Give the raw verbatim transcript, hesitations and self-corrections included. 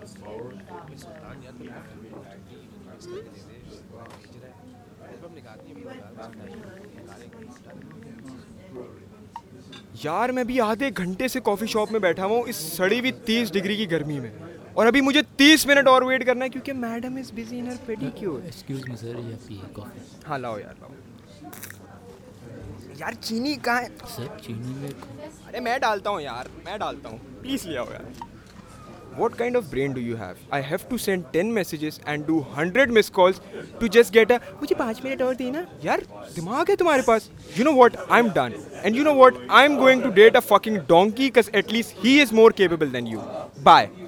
सुल्तान यार तुम मिस करके दे दे, भेज रहा है एल्बम निकालनी है यार मैं भी आधे घंटे से कॉफ़ी शॉप में बैठा हुआ हूँ इस सड़ी हुई तीस डिग्री की गर्मी में, और अभी मुझे तीस मिनट और वेट करना है क्योंकि madam is busy in her pedicure. Excuse me sir, ये पिए कॉफ़ी। हाँ लाओ यार लाओ। यार चीनी कहाँ है? सर चीनी में अरे मैं डालता हूँ यार, मैं डालता हूँ, प्लीज़ ले आओ यार। What kind of brain do you have? I have to send ten messages and do one hundred missed calls to just get a मुझे पाँच मिनट और देना। यार दिमाग है तुम्हारे पास? You know what? I'm done. And you know what? I'm going to date a fucking donkey because at least he is more capable than you. Bye.